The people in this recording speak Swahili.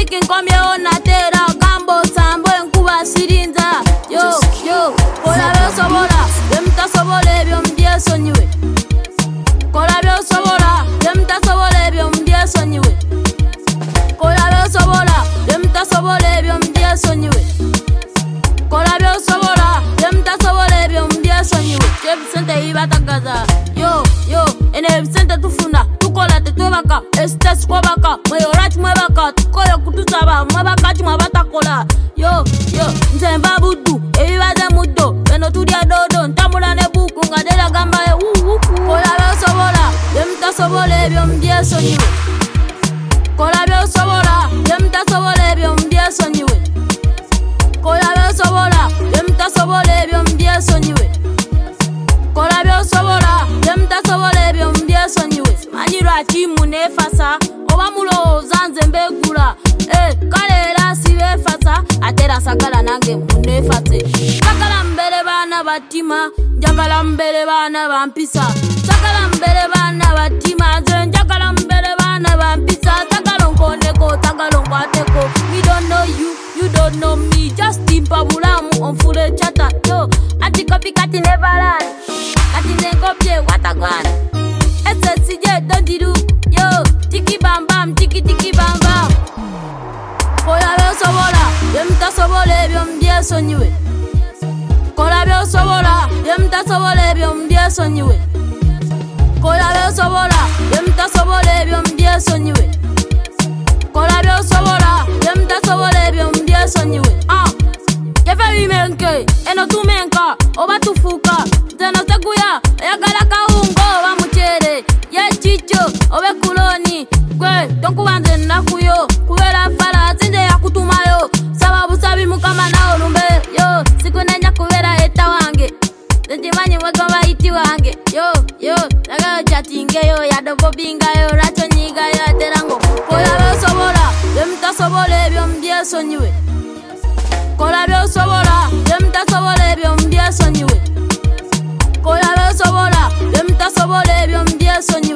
Muziki nkomyeho natera gambo sambo enkuba sirinza yo kola byosobola byemutasobola ebyo mbyesonyiwe kola byosobola byemutasobola ebyo mbyesonyiwe kola byosobola byemutasobola ebyo mbyesonyiwe kola byosobola byemutasobola ebyo mbyesonyiwe chebisente ibatagaza yo ene bisente tufuna tukola tetwebaka estes kwebaka mweyorati mwebaka tukola kutusaba mwebaka chimwabatakola yo nze mba buddu ebibaze muddo beno tulya dodo ntambula ne buku nga dera gamba kola byosobola byemutasobola ebyo mbyesonyiwe kola byosobola byemutasobola ebyo mbyesonyiwe kola byosobola byemutasobola ebyo mbyesonyiwe kola byosobola byemutasobola ebyo mbyesonyiwe simanyi lwaki munefasa oba mulowooza nze mbegula kale era sibefasa ate era sagala nange munefase sagala mbere baana batima njagala mbere baana bampisa sagala mbere baana batima nze njagala mbere baana bampisa sagala nkondeko sagala nkwateko we don't know you don't know me just timpa bulamu onfule chata yo ati kopi kati neverland kati nkopye watagwana SSJ dondiru yo tiki bam bam tiki bam bam kola byosobola byemutasobola ebyo mbyesonyiwe kola byosobola byemutasobola ebyo mbyesonyiwe kola byosobola byemutasobola ebyo mbyesonyiwe kola byosobola byemutasobola ebyo mbyesonyiwe yefe bimenke eno tumenka oba tufuka zeno seguya eyagala kawungo oba mucere yechicho obe kuloni gwe tonkubanze nakuyo kubera fala zinje yakutumayo saba busabi mukama na olumbe yo sikunenya kubera eta wange zinjimanyi mwegomba iti wange yo lagayo chatingeyo yadobobingayo rachonyigayo aterango kola byosobola byemutasobola ebyo mbyesonyiwe kola byosobola byemutasobola ebyo mbyesonyiwe kola byosobola byemutasobola ebyo mbyesonyiwe